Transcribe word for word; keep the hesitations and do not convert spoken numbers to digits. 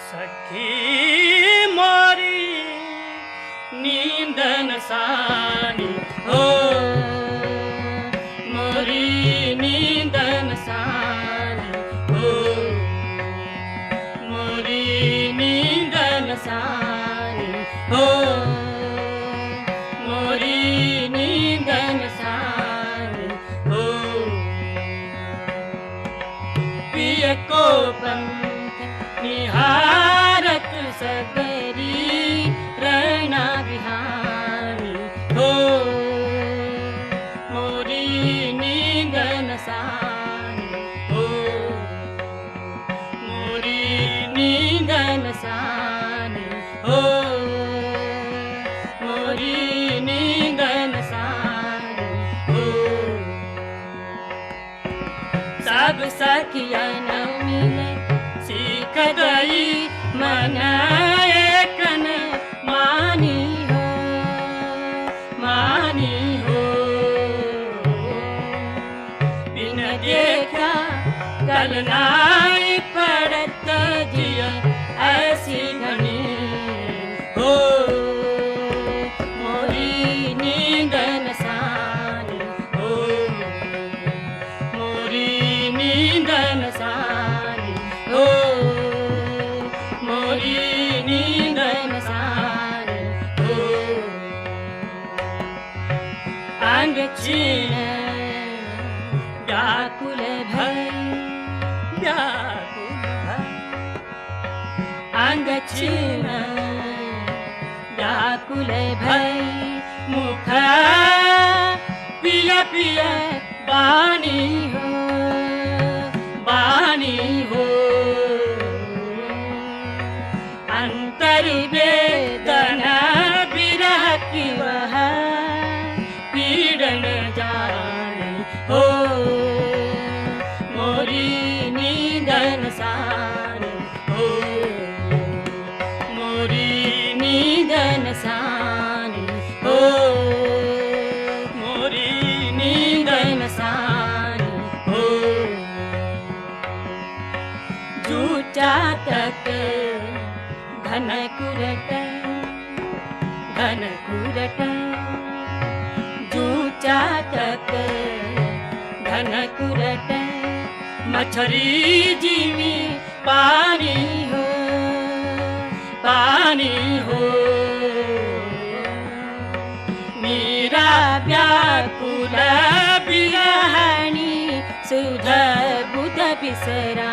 सखी मोरी नींदन सानी हो, मोरी नींदन सानी हो, मोरी नींदन सानी हो, मोरी नींदन सानी हो। पिय को पंथ निहारत सगरी रैना बिहारी हो, मोरी नींदन सानी हो, मोरी नींदन सानी हो, मोरी नींदन सानी हो। सब सखिया न मिले सीख गई मन एकन मानी हो, मानी हो। बिन देखा कल नाई पड़त जिया ऐसी घनी हो, मोरी नींदन सानी हो, मोरी नींदन सानी हो, मोरी नींदन सानी हो। अंग छीन व्याकुल भई, व्याकुल भई, अंग छीन व्याकुल भई, मुख पिय पिय बानी हो, बानी हो। अंतर वेदना विरह की वह पीड़न जानी हो, मोरी नींदन सानी हो, मोरी नींदन सानी हो, मोरी नींदन सानी हो। जूचा तक घन कुरट, घन कुरट, जूचा तक घन कुरट, मछरी जीवी पानी हो, पानी हो। मीरा व्याकुल बिरहणी सुध बुध बिसरा